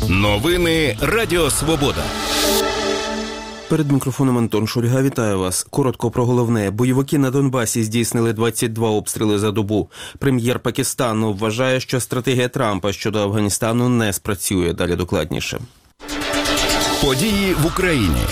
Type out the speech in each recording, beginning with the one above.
Новини Радіо Свобода. Перед мікрофоном Антон Шульга. Вітаю вас. Коротко про головне. Бойовики на Донбасі здійснили 22 обстріли за добу. Прем'єр Пакистану вважає, що стратегія Трампа щодо Афганістану не спрацює. Далі докладніше. Події в Україні.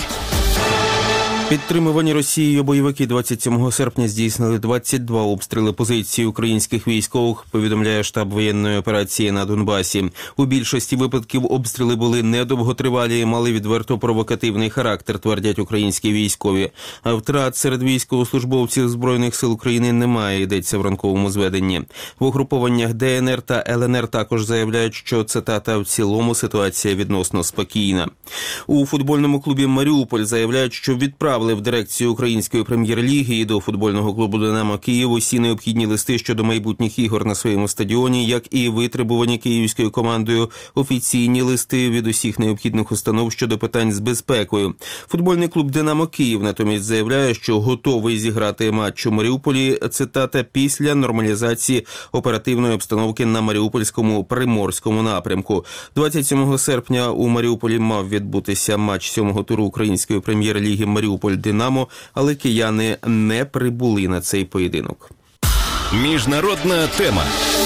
Підтримувані Росією бойовики 27 серпня здійснили 22 обстріли позицій українських військових, повідомляє штаб воєнної операції на Донбасі. У більшості випадків обстріли були недовготривалі і мали відверто провокативний характер, твердять українські військові. А втрат серед військовослужбовців Збройних сил України немає, йдеться в ранковому зведенні. В угрупованнях ДНР та ЛНР також заявляють, що, цитата, в цілому ситуація відносно спокійна. У футбольному клубі «Маріуполь» заявляють, що відправили в дирекцію Української прем'єр-ліги і до футбольного клубу «Динамо Київ» усі необхідні листи щодо майбутніх ігор на своєму стадіоні, як і витребувані київською командою офіційні листи від усіх необхідних установ щодо питань з безпекою. Футбольний клуб «Динамо Київ» натомість заявляє, що готовий зіграти матч у Маріуполі, цитата, після нормалізації оперативної обстановки на Маріупольському Приморському напрямку. 27 серпня у Маріуполі мав відбутися матч 7-го туру Української прем'єр-ліги «Маріуполь-Динамо», але кияни не прибули на цей поєдинок. Міжнародна тема.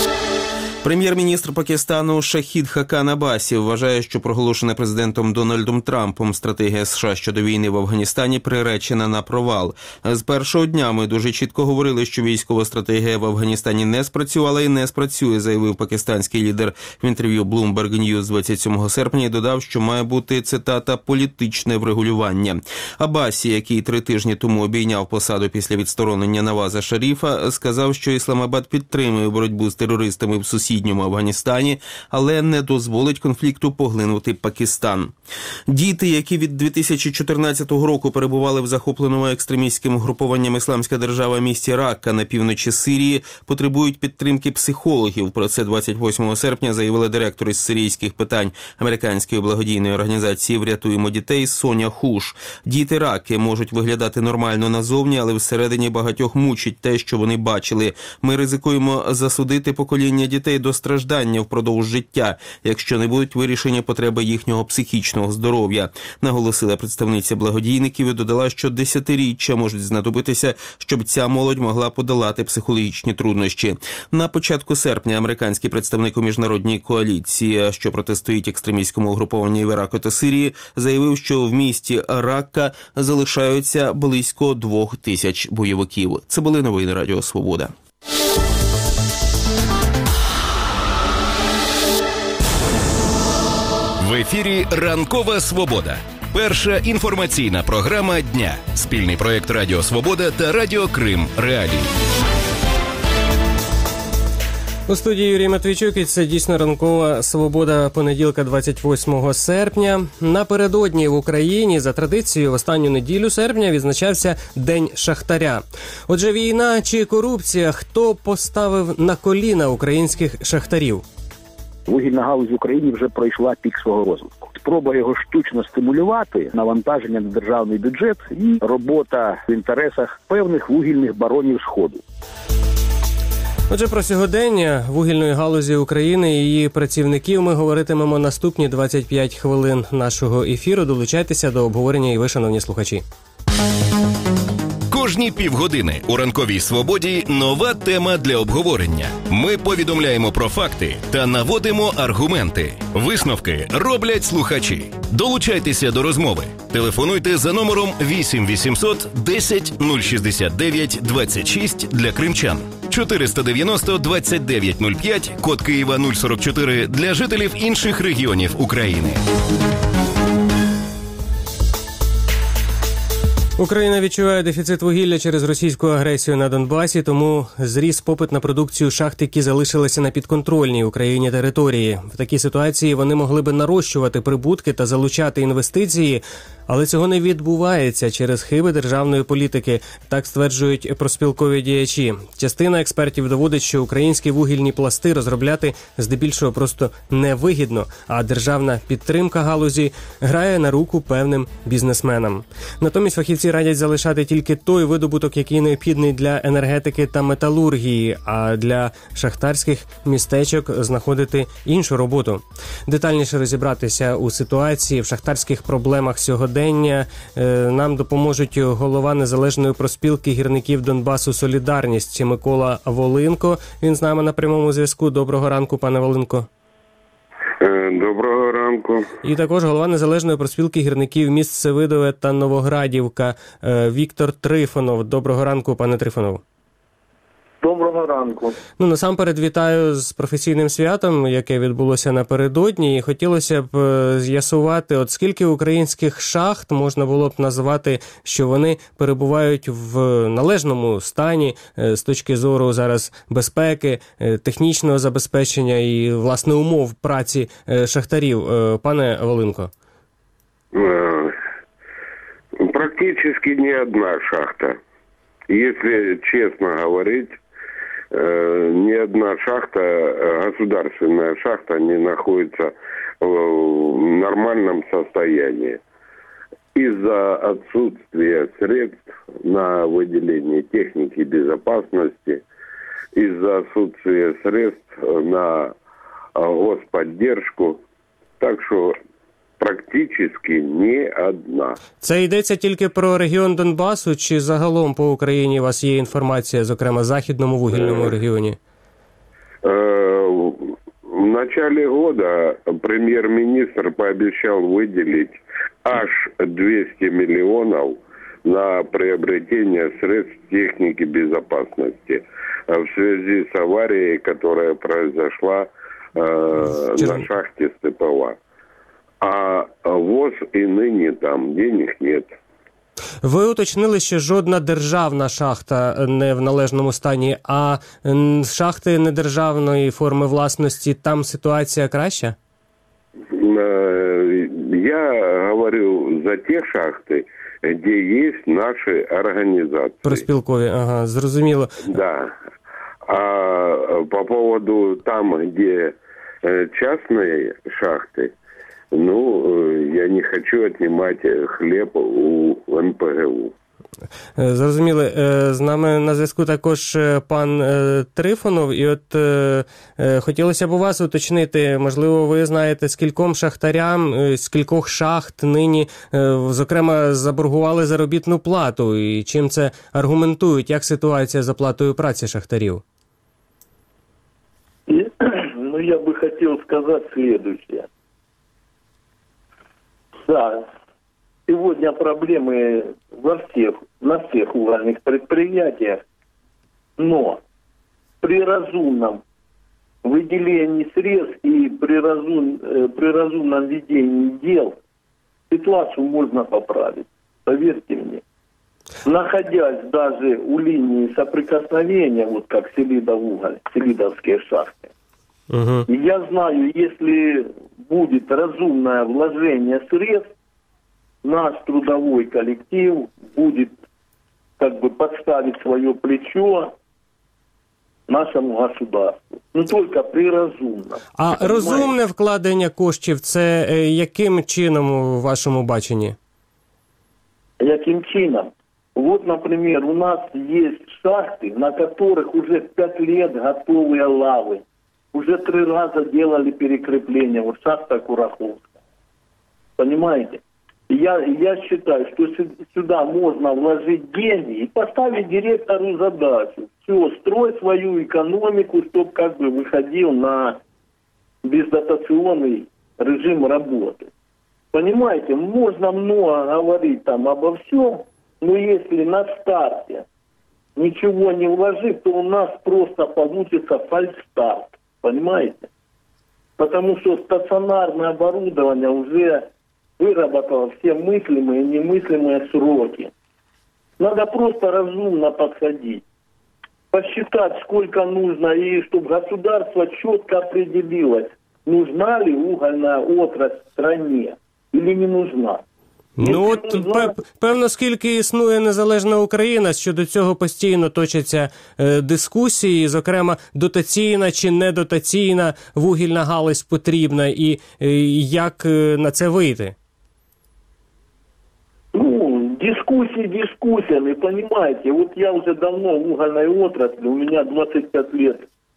Прем'єр-міністр Пакистану Шахід Хакан Аббасі вважає, що проголошена президентом Дональдом Трампом стратегія США щодо війни в Афганістані приречена на провал. З першого дня ми дуже чітко говорили, що військова стратегія в Афганістані не спрацювала і не спрацює, заявив пакистанський лідер в інтерв'ю Bloomberg News 27 серпня і додав, що має бути, цитата, політичне врегулювання. Аббасі, який 3 тижні тому обійняв посаду після відсторонення Наваза Шаріфа, сказав, що Ісламабад підтримує боротьбу з терористами в сусідньому Афганістані, але не дозволить конфлікту поглинути Пакистан. Діти, які від 2014 року перебували в захопленому екстремістським угрупованням «Ісламська держава» місті Ракка на півночі Сирії, потребують підтримки психологів. Про це 28 серпня заявила директор із сирійських питань американської благодійної організації «Врятуємо дітей» Соня Хуш. Діти Ракки можуть виглядати нормально назовні, але всередині багатьох мучить те, що вони бачили. Ми ризикуємо засудити покоління дітей до страждання впродовж життя, якщо не будуть вирішені потреби їхнього психічного здоров'я, наголосила представниця благодійників і додала, що десятиріччя можуть знадобитися, щоб ця молодь могла подолати психологічні труднощі. На початку серпня американський представник у міжнародній коаліції, що протистоїть екстремістському угрупованню в Іраку та Сирії, заявив, що в місті Ракка залишаються близько 2000 бойовиків. Це були новини Радіо Свобода. В ефірі «Ранкова Свобода». Перша інформаційна програма дня. Спільний проєкт Радіо Свобода та Радіо Крим Реалії. У студії Юрій Матвійчук, і це дійсно «Ранкова Свобода» понеділка 28 серпня. Напередодні в Україні за традицією в останню неділю серпня відзначався День шахтаря. Отже, війна чи корупція? Хто поставив на коліна українських шахтарів? Вугільна галузь в Україні вже пройшла пік свого розвитку. Спроба його штучно стимулювати, навантаження на державний бюджет і робота в інтересах певних вугільних баронів Сходу. Отже, про сьогодення вугільної галузі України і її працівників ми говоритимемо наступні 25 хвилин нашого ефіру. Долучайтеся до обговорення і ви, шановні слухачі. Кожні півгодини у «Ранковій Свободі» нова тема для обговорення. Ми повідомляємо про факти та наводимо аргументи. Висновки роблять слухачі. Долучайтеся до розмови. Телефонуйте за номером 8 800 10 069 26 для кримчан. 490 29 05, код Києва 044 для жителів інших регіонів України. Україна відчуває дефіцит вугілля через російську агресію на Донбасі, тому зріс попит на продукцію шахт, які залишилися на підконтрольній Україні території. В такій ситуації вони могли би нарощувати прибутки та залучати інвестиції, але цього не відбувається через хиби державної політики, так стверджують профспілкові діячі. Частина експертів доводить, що українські вугільні пласти розробляти здебільшого просто невигідно, а державна підтримка галузі грає на руку певним бізнесменам. Натомість фахівці Фахівці радять залишати тільки той видобуток, який необхідний для енергетики та металургії, а для шахтарських містечок знаходити іншу роботу. Детальніше розібратися у ситуації, в шахтарських проблемах сьогодення нам допоможуть голова Незалежної профспілки гірників Донбасу «Солідарність» Микола Волинко. Він з нами на прямому зв'язку. Доброго ранку, пане Волинко. Доброго ранку. І також голова Незалежної профспілки гірників міст Севидове та Новоградівка Віктор Трифонов. Доброго ранку, пане Трифонов. Доброго ранку. Насамперед вітаю з професійним святом, яке відбулося напередодні. І хотілося б з'ясувати, от скільки українських шахт можна було б назвати, що вони перебувають в належному стані з точки зору зараз безпеки, технічного забезпечення і, власне, умов праці шахтарів. Пане Волинко. Практически ни одна шахта. Если честно говорить, ни одна шахта, государственная шахта, не находится в нормальном состоянии. Из-за отсутствия средств на выделение техники безопасности, из-за отсутствия средств на господдержку. Так что практически не одна. Це йдеться тільки про регіон Донбасу, чи загалом по Україні у вас є інформація, зокрема, в Західному вугільному регіоні? В начале года премьер-министр пообещал выделить аж 200 миллионов на приобретение средств техники безопасности в связи с аварией, которая произошла на шахте Степова. А ВОЗ і нині там денег нет. Ви уточнили, що жодна державна шахта не в належному стані, а шахти недержавної форми власності, там ситуація краща? Я говорю за ті шахти, де є наші організації. Профспілкові, ага, зрозуміло. Да. А по поводу там, де частні шахти, я не хочу отнимать хліб у НПГУ. Зрозуміли. З нами на зв'язку також пан Трифонов. І от хотілося б у вас уточнити, можливо, ви знаєте, скільком шахтарям, з кількох шахт нині, зокрема, заборгували заробітну плату, і чим це аргументують, як ситуація з оплатою праці шахтарів? Я бы хотел сказать следующее. Да, сегодня проблемы на всех угольных предприятиях, но при разумном выделении средств и при разумном ведении дел ситуацию можно поправить, поверьте мне. Находясь даже у линии соприкосновения, вот как Селидовуголь, Селидовские шахты, я знаю, если будет разумное вложение средств, наш трудовой коллектив будет подставить свое плечо нашому государству. Только при разумном. А розумне вкладення коштів, це яким чином у вашому баченні? Яким чином? Вот, например, у нас есть шахты, на которых уже 5 лет готовые лавы. Уже 3 раза делали перекрепление. Вот шахта Кураховская. Понимаете? Я считаю, что сюда можно вложить деньги и поставить директору задачу. Все, строй свою экономику, чтобы выходил на бездотационный режим работы. Понимаете, можно много говорить там обо всем, но если на старте ничего не вложить, то у нас просто получится фальстарт. Понимаете? Потому что стационарное оборудование уже выработало все мыслимые и немыслимые сроки. Надо просто разумно подходить. Посчитать, сколько нужно, и чтобы государство четко определилось, нужна ли угольная отрасль в стране или не нужна. Певно, скільки існує незалежна Україна, щодо цього постійно точаться дискусії, зокрема, дотаційна чи недотаційна вугільна галузь потрібна, і як на це вийти? дискуссиями, понимаете. Вот я уже давно в угольной отрасли, у меня 25 лет.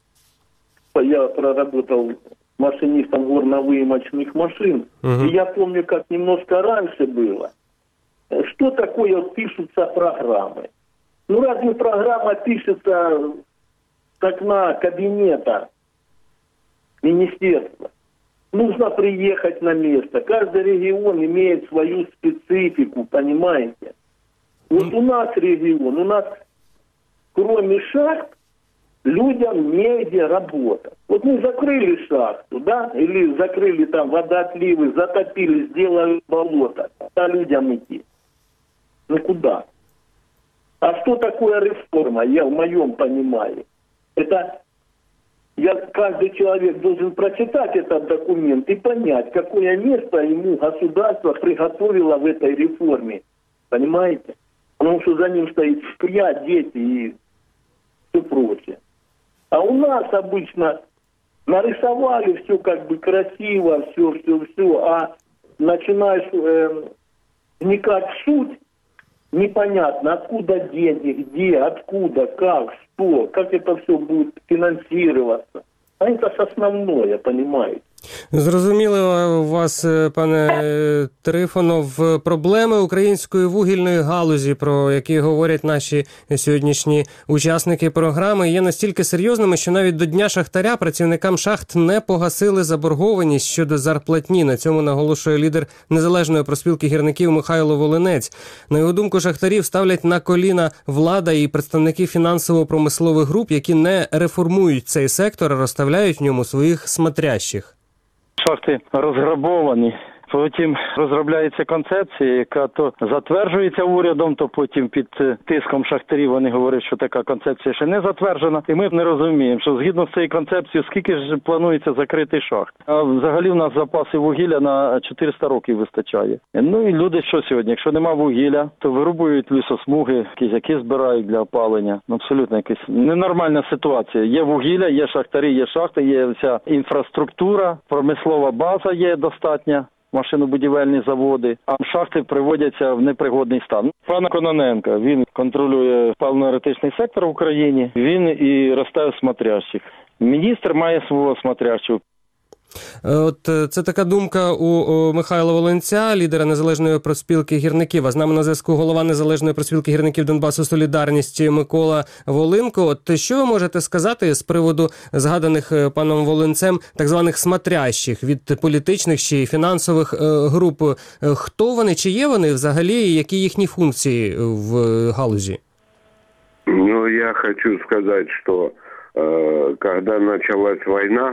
Я проработал машинистом горно-выемочных машин. И я помню, как немножко раньше было. Что такое пишутся программы? Ну, разве программа пишется с окна кабинета министерства? Нужно приехать на место. Каждый регион имеет свою специфику, понимаете? Вот у нас регион, у нас кроме шахт людям негде работать. Вот мы закрыли шахту, да, или закрыли там водоотливы, затопили, сделали болото. А людям идти? Ну куда? А что такое реформа, я в моем понимании? Это каждый человек должен прочитать этот документ и понять, какое место ему государство приготовило в этой реформе. Понимаете? Потому что за ним стоит семья, дети и все прочее. А у нас обычно нарисовали все как бы красиво, все, а начинаешь вникать в суть, непонятно, откуда деньги, где, откуда, как, что, как это все будет финансироваться. А это ж основное, понимаете. Зрозуміло у вас, пане Трифонов, проблеми української вугільної галузі, про які говорять наші сьогоднішні учасники програми, є настільки серйозними, що навіть до Дня шахтаря працівникам шахт не погасили заборгованість щодо зарплатні. На цьому наголошує лідер Незалежної профспілки гірників Михайло Волинець. На його думку, шахтарів ставлять на коліна влада і представники фінансово-промислових груп, які не реформують цей сектор, а розставляють в ньому своїх смотрящих. Шахти розграбовані, потім розробляється концепція, яка то затверджується урядом, то потім під тиском шахтарів вони говорять, що така концепція ще не затверджена. І ми не розуміємо, що згідно з цією концепцією, скільки ж планується закрити шахт. А взагалі в нас запаси вугілля на 400 років вистачає. Ну і люди що сьогодні? Якщо нема вугілля, то вирубують лісосмуги, кізяки збирають для опалення. Абсолютно якась ненормальна ситуація. Є вугілля, є шахтарі, є шахти, є вся інфраструктура, промислова база є достатня. Машинобудівельні заводи, а шахти приводяться в непригодний стан. Пан Кононенко, він контролює паливно-енергетичний сектор в Україні, він і розставив смотрящих. Міністр має свого смотрящого. От це така думка у Михайла Волинця, лідера Незалежної профспілки гірників. А з нами на зв'язку голова Незалежної профспілки гірників Донбасу «Солідарність» Микола Волинко. От що ви можете сказати з приводу згаданих паном Волинцем так званих смотрящих від політичних чи фінансових груп? Хто вони, чи є вони взагалі, і які їхні функції в галузі? Ну, я хочу сказать, что когда началась война,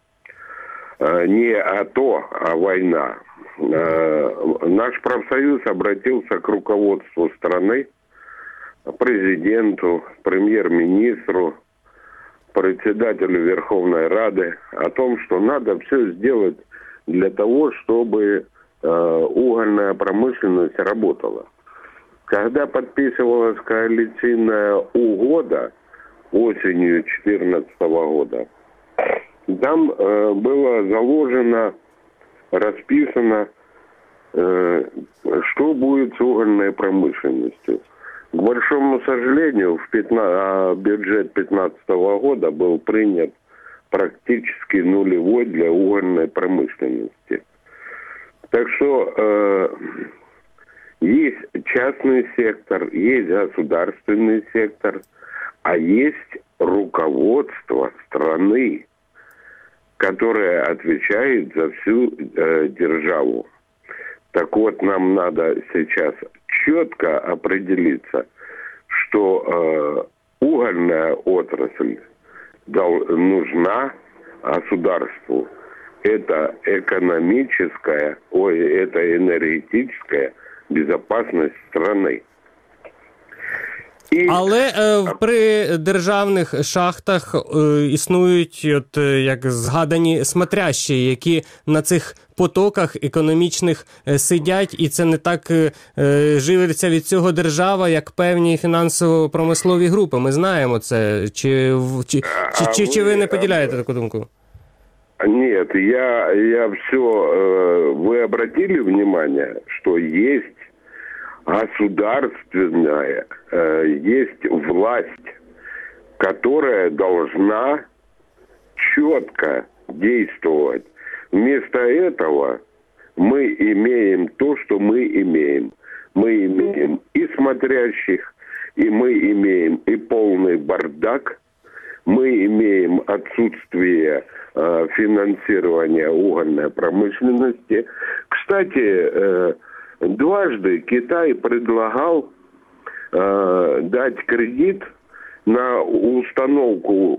не АТО, а война, наш профсоюз обратился к руководству страны, президенту, премьер-министру, председателю Верховной Рады о том, что надо все сделать для того, чтобы угольная промышленность работала. Когда подписывалась коалиционная угода осенью 2014 года, там было заложено, расписано, что будет с угольной промышленностью. К большому сожалению, бюджет 2015 года был принят практически нулевой для угольной промышленности. Так что есть частный сектор, есть государственный сектор, а есть руководство страны, которая отвечает за всю державу. Так вот, нам надо сейчас четко определиться, что угольная отрасль нужна государству. Это экономическая, это энергетическая безопасность страны. Але при державних шахтах існують, от як згадані смотрящі, які на цих потоках економічних сидять, і це не так живиться від цього держава, як певні фінансово-промислові групи. Ми знаємо це. Чи ви не поділяєте таку думку? Нет, я все... Вы обратили внимание, что есть государственная есть власть, которая должна четко действовать. Вместо этого мы имеем то, что мы имеем. Мы имеем и смотрящих, и мы имеем и полный бардак, мы имеем отсутствие финансирования угольной промышленности. Кстати, дважды Китай предлагал дать кредит на установку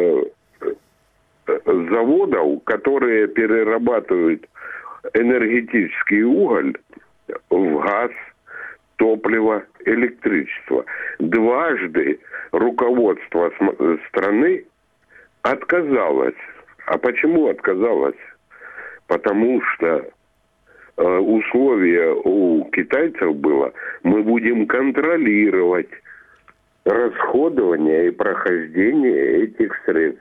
заводов, которые перерабатывают энергетический уголь в газ, топливо, электричество. Дважды руководство страны отказалось. А почему отказалось? Потому что условие у китайцев было: мы будем контролировать расходование и прохождение этих средств.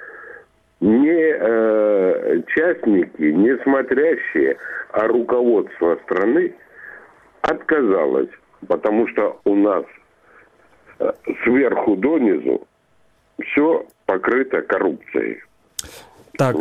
Не частники, не смотрящие, а руководство страны отказалось, потому что у нас сверху донизу все покрыто коррупцией. Так,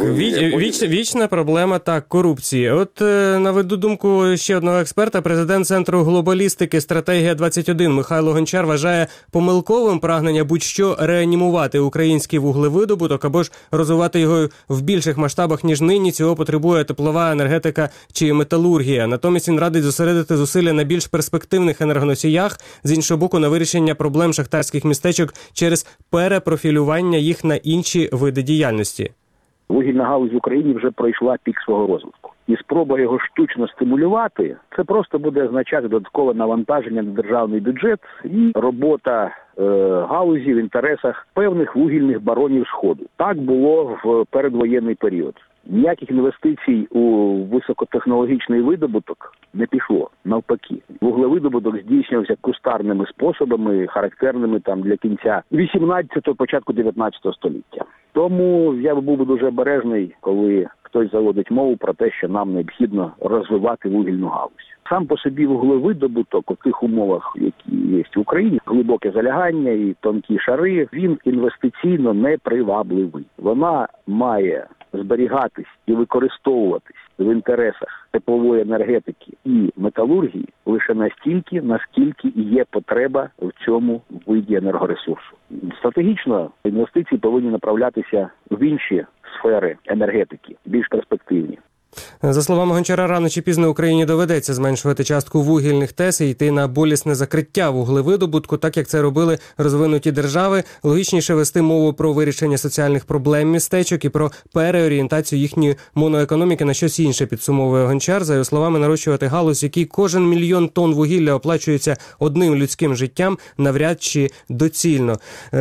вічна проблема, так, корупції. От наведу думку ще одного експерта. Президент Центру глобалістики «Стратегія-21» Михайло Гончар вважає помилковим прагнення будь-що реанімувати український вуглевидобуток або ж розвивати його в більших масштабах, ніж нині. Цього потребує теплова енергетика чи металургія. Натомість він радить зосередити зусилля на більш перспективних енергоносіях, з іншого боку, на вирішення проблем шахтарських містечок через перепрофілювання їх на інші види діяльності. Вугільна галузь в Україні вже пройшла пік свого розвитку. І спроба його штучно стимулювати – це просто буде означати додаткове навантаження на державний бюджет і робота галузі в інтересах певних вугільних баронів Сходу. Так було в передвоєнний період. Ніяких інвестицій у високотехнологічний видобуток не пішло, навпаки. Вуглевидобуток здійснювався кустарними способами, характерними там для кінця 18-го, початку 19-го століття. Тому я був би дуже обережний, коли хтось заводить мову про те, що нам необхідно розвивати вугільну галузь. Сам по собі вуглевидобуток у тих умовах, які є в Україні, глибоке залягання і тонкі шари, він інвестиційно непривабливий. Вона має зберігатись і використовуватись в інтересах теплової енергетики і металургії лише настільки, наскільки і є потреба в цьому виді енергоресурсу. Стратегічно інвестиції повинні направлятися в інші сфери енергетики, більш перспективні. За словами Гончара, рано чи пізно Україні доведеться зменшувати частку вугільних ТЕС і йти на болісне закриття вуглевидобутку, так як це робили розвинуті держави. Логічніше вести мову про вирішення соціальних проблем містечок і про переорієнтацію їхньої моноекономіки на щось інше, підсумовує Гончар. За його словами, нарощувати галузь, який кожен мільйон тонн вугілля оплачується одним людським життям, навряд чи доцільно.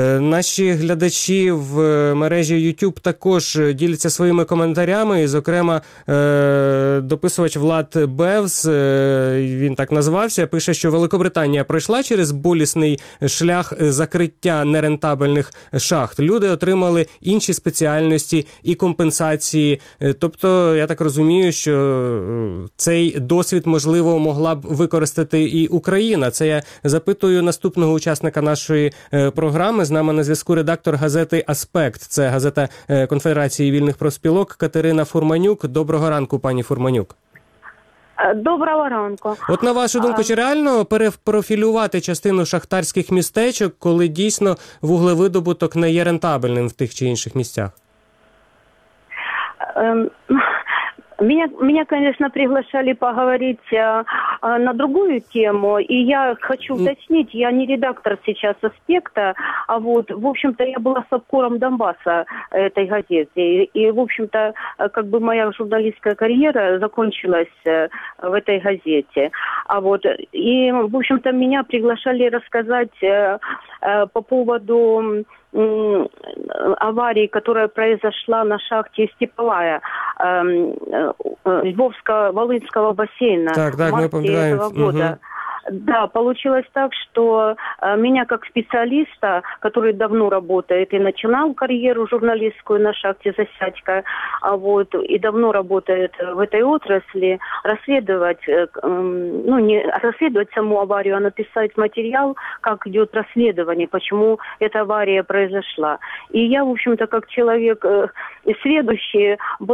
Наші глядачі в мережі YouTube також діляться своїми коментарями, і, зокрема, дописувач Влад Бевс, він так назвався, пише, що Великобританія пройшла через болісний шлях закриття нерентабельних шахт. Люди отримали інші спеціальності і компенсації. Тобто, я так розумію, що цей досвід, можливо, могла б використати і Україна. Це я запитую наступного учасника нашої програми. З нами на зв'язку редактор газети «Аспект». Це газета Конфедерації вільних профспілок Катерина Фурманюк. Доброго ранку, пані Фурманюк. Доброго ранку. От на вашу думку, чи реально перепрофілювати частину шахтарських містечок, коли дійсно вуглевидобуток не є рентабельним в тих чи інших місцях? Меня, конечно, приглашали поговорить на другую тему, и я хочу уточнить, я не редактор сейчас «Аспекта», а вот, в общем-то, я была с обкором Донбасса этой газеты, и, в общем-то, как бы моя журналистская карьера закончилась в этой газете, а вот, и, в общем-то, меня приглашали рассказать по поводу аварии, которая произошла на шахте Степовая Львовско-Волынского бассейна так, в марте этого года. Да, получилось так, что меня как специалиста, который давно работает и начинал карьеру журналистскую на шахте «Засядька», и давно работает в этой отрасли, расследовать саму аварию, а написать материал, как идет расследование, почему эта авария произошла. И я, в общем-то, как человек сведущий,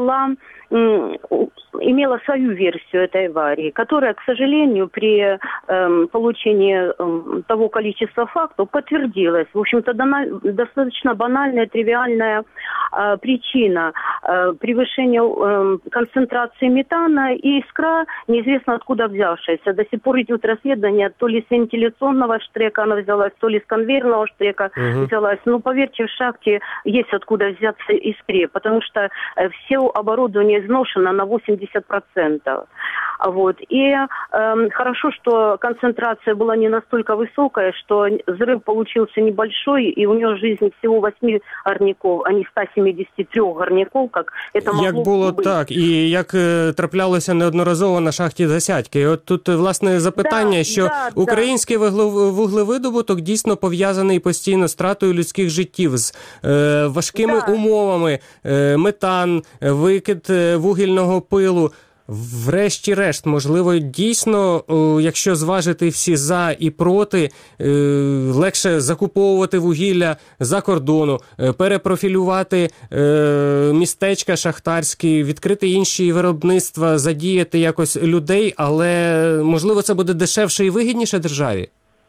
имела свою версию этой аварии, которая, к сожалению, при получении того количества фактов подтвердилась. В общем-то, достаточно банальная, тривиальная причина превышения концентрации метана и искра, неизвестно откуда взявшаяся. До сих пор идет расследование, то ли с вентиляционного штрека она взялась, то ли с конвейерного штрека взялась. Но, поверьте, в шахте есть откуда взяться искре, потому что все оборудование изношено на 80%. И хорошо, что концентрация была не настолько высокая, что взрыв получился небольшой, и у него жизнь всего 8 горняков, а не 173 горняков, как это могло як було бути. так, і як траплялося неодноразово на шахті «Засядьки». І от тут, власне, запитання, що український вуглевидобуток дійсно пов'язаний постійно з втратою людських життів, з важкими умовами, метан, викид вугільного пилу. Врешті-решт, можливо, дійсно, якщо зважити всі за і проти, легше закуповувати вугілля за кордону, перепрофілювати містечка шахтарські, відкрити інші виробництва, задіяти якось людей, але, можливо, це буде дешевше і вигідніше державі?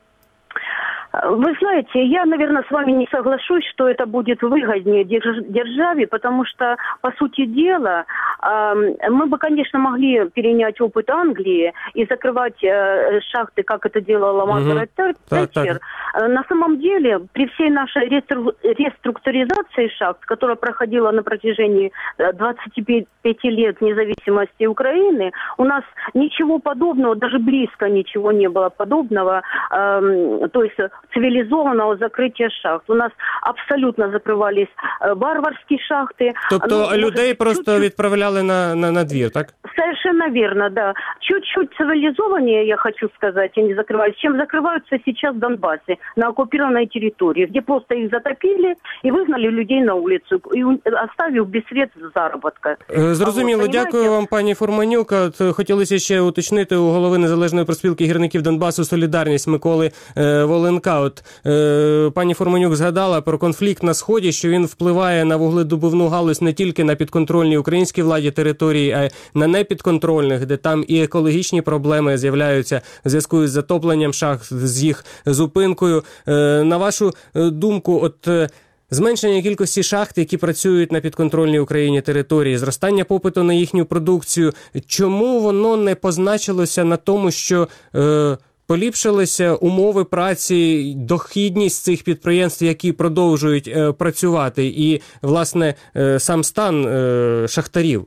Вы знаете, я, наверное, с вами не соглашусь, что это будет выгоднее державе, потому что, по сути дела, мы бы, конечно, могли перенять опыт Англии и закрывать шахты, как это делала Маргарет Тэтчер. На самом деле, при всей нашей реструктуризации шахт, которая проходила на протяжении 25 лет независимости Украины, у нас ничего подобного, даже близко ничего не было подобного, то есть цивилизованного закрытия шахт. У нас абсолютно закрывались варварские шахты. Тобто людей просто відправляли на двір, так? Совершенно верно, да. Чуть-чуть цивилизованнее, я хочу сказать, они закрывались, чем закрываются сейчас в Донбассе, на оккупированной территории, где просто их затопили и выгнали людей на улицу, и оставив без средств заработка. Зрозуміло, дякую вам, пані Фурманюк. Хотілося ще уточнити у голови Незалежної профспілки гірників Донбасу «Солідарність» Миколи Воленка. Пані Фурманюк згадала про конфлікт на Сході, що він впливає на вугледобувну галузь не тільки на підконтрольній українській владі території, а й на непідконтрольних, де там і екологічні проблеми з'являються в зв'язку із затопленням шахт, з їх зупинкою. На вашу думку, зменшення кількості шахт, які працюють на підконтрольній Україні території, зростання попиту на їхню продукцію, чому воно не позначилося на тому, що поліпшилися умови праці, дохідність цих підприємств, які продовжують працювати, і, власне, сам стан шахтарів?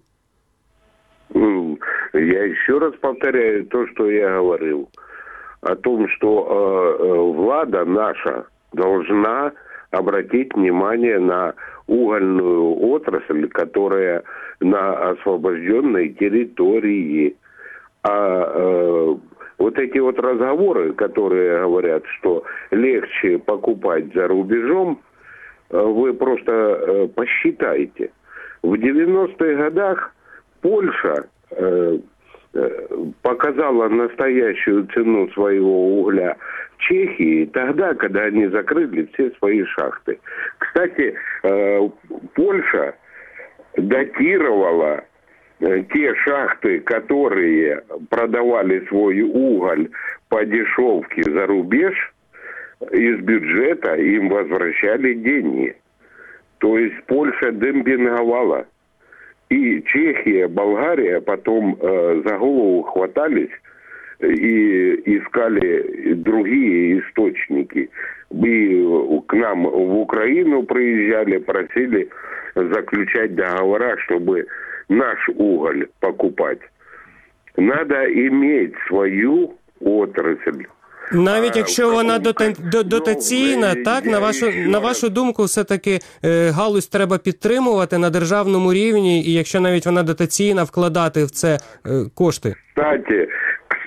Я еще раз повторяю то, что я говорил. О том, что влада наша должна обратить внимание на угольную отрасль, которая на освобожденной территории. Вот эти вот разговоры, которые говорят, что легче покупать за рубежом, вы просто посчитайте. В 90-х годах Польша показала настоящую цену своего угля Чехии тогда, когда они закрыли все свои шахты. Кстати, Польша датировала те шахты, которые продавали свой уголь по дешевке за рубеж, из бюджета им возвращали деньги. То есть Польша демпинговала. И Чехия, Болгария потом за голову хватались и искали другие источники. И к нам в Украину приезжали, просили заключать договора, чтобы наш уголь покупать. Надо иметь свою отрасль. Навіть якщо вона дотаційна, так, на вашу думку, все-таки галузь треба підтримувати на державному рівні, і якщо навіть вона дотаційна, вкладати в це кошти?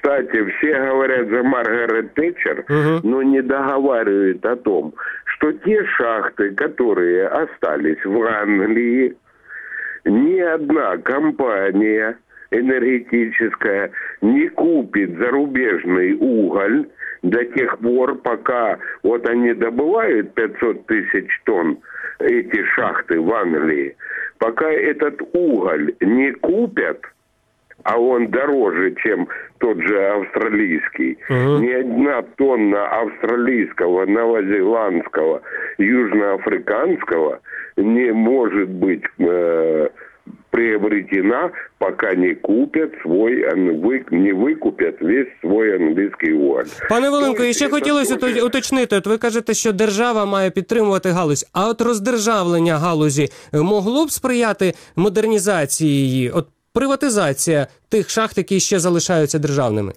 Кстати, все говорят за Маргарет Тэтчер, но не договаривают о том, что те шахты, которые остались в Англии, ни одна компания энергетическая не купит зарубежный уголь до тех пор, пока вот они добывают 500 тысяч тонн, эти шахты в Англии, пока этот уголь не купят, а он дороже, чем тот же австралийский. Ни одна тонна австралийского, новозеландского, южноафриканского не может быть приобретена, пока не купят не викупять весь свій англійський уголь. Пане Волинко, і ще хотілося уточнити, от ви кажете, що держава має підтримувати галузь, а от роздержавлення галузі могло б сприяти модернізації її? От приватизація тих шахт, які ще залишаються державними?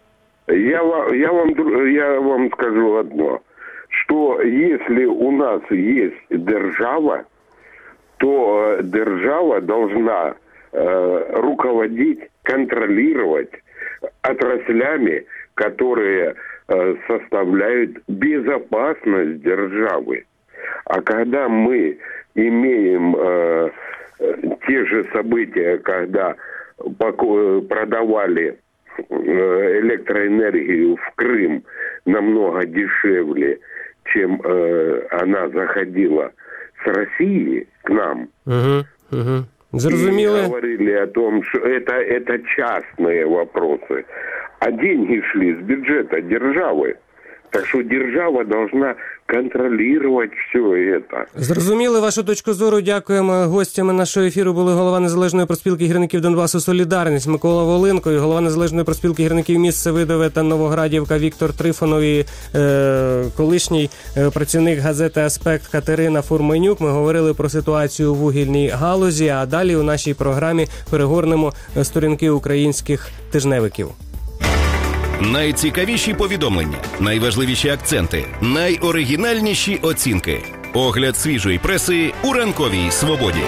Я вам скажу одно, что если у нас есть держава, то держава должна руководить, контролировать отраслями, которые составляют безопасность державы. А когда мы имеем те же события, когда продавали электроэнергию в Крым намного дешевле, чем она заходила с России к нам. Зрозуміло. И говорили о том, что это частные вопросы. А деньги шли с бюджета державы. Так що держава должна контролювати все це. Зрозуміли вашу точку зору. Дякуємо. Гостями нашого ефіру були голова Незалежної профспілки гірників Донбасу «Солідарність» Микола Волинко і голова Незалежної профспілки гірників міст Севидове та Новоградівка Віктор Трифонов і колишній працівник газети «Аспект» Катерина Фурменюк. Ми говорили про ситуацію у вугільній галузі, а далі у нашій програмі перегорнемо сторінки українських тижневиків. Найцікавіші повідомлення, найважливіші акценти, найоригінальніші оцінки. Огляд свіжої преси у «Ранковій Свободі».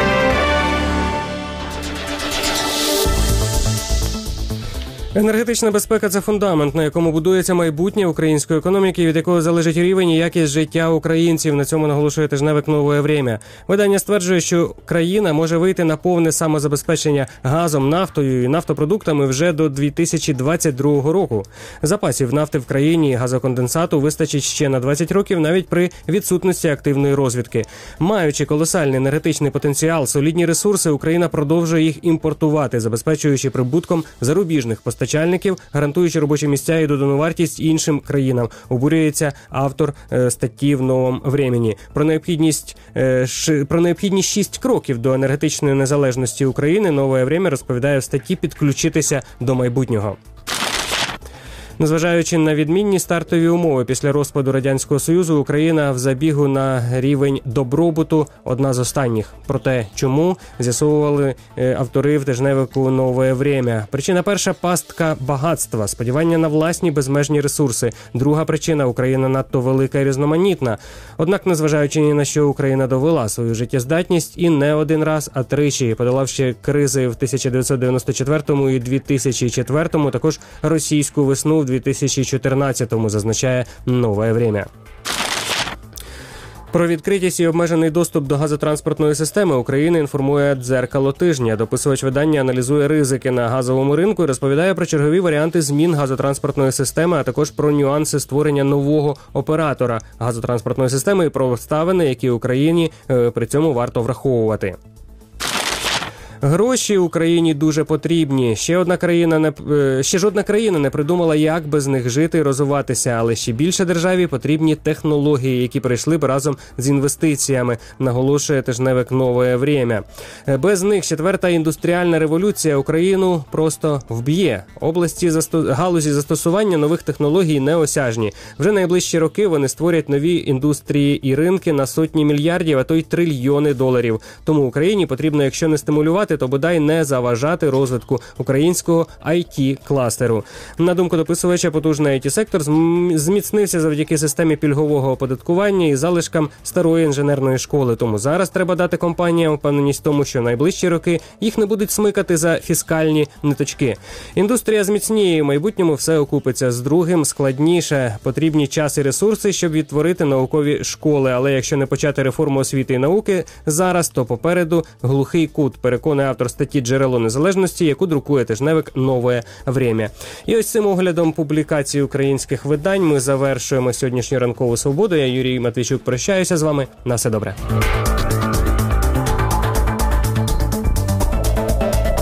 Енергетична безпека – це фундамент, на якому будується майбутнє української економіки, від якого залежить рівень і якість життя українців. На цьому наголошує тижневик «Нове время». Видання стверджує, що країна може вийти на повне самозабезпечення газом, нафтою і нафтопродуктами вже до 2022 року. Запасів нафти в країні і газоконденсату вистачить ще на 20 років, навіть при відсутності активної розвідки. Маючи колосальний енергетичний потенціал, солідні ресурси, Україна продовжує їх імпортувати, забезпечуючи прибутком зарубіжних постачальників, гарантуючи робочі місця і додану вартість іншим країнам. Обурюється автор статті в «Новому времені». Про необхідність 6 кроків до енергетичної незалежності України «Нове время» розповідає в статті «Підключитися до майбутнього». Незважаючи на відмінні стартові умови після розпаду Радянського Союзу, Україна в забігу на рівень добробуту одна з останніх. Про те, чому, з'ясовували автори в тижневику «Нове время». Причина перша – пастка багатства, сподівання на власні безмежні ресурси. Друга причина – Україна надто велика і різноманітна. Однак, незважаючи ні на що, Україна довела свою життєздатність і не один раз, а тричі, подолавши кризи в 1994-му і 2004-му, також російську весну в 2014-му, зазначає «Нове время». Про відкритість і обмежений доступ до газотранспортної системи України інформує «Дзеркало тижня». Дописувач видання аналізує ризики на газовому ринку і розповідає про чергові варіанти змін газотранспортної системи, а також про нюанси створення нового оператора газотранспортної системи і про обставини, які Україні при цьому варто враховувати. Гроші Україні дуже потрібні. Ще жодна країна не придумала, як без них жити і розвиватися, але ще більше державі потрібні технології, які прийшли б разом з інвестиціями, наголошує тижневик «Нове время». Без них четверта індустріальна революція Україну просто вб'є. Області галузі застосування нових технологій неосяжні. Вже найближчі роки вони створять нові індустрії і ринки на сотні мільярдів, а то й трильйони доларів. Тому Україні потрібно, якщо не стимулювати зробити, то бодай не заважати розвитку українського IT-кластеру. На думку дописувача, потужний IT-сектор зміцнився завдяки системі пільгового оподаткування і залишкам старої інженерної школи. Тому зараз треба дати компаніям впевненість в тому, що в найближчі роки їх не будуть смикати за фіскальні ниточки. Індустрія зміцніє, і в майбутньому все окупиться. З другим складніше. Потрібні час і ресурси, щоб відтворити наукові школи. Але якщо не почати реформу освіти і науки зараз, то попереду глухий кут, переконує автор статті «Джерело незалежності», яку друкує тижневик «Нове время». І ось цим оглядом публікації українських видань ми завершуємо сьогоднішню ранкову свободу. Я, Юрій Матвійчук, прощаюся з вами. На все добре.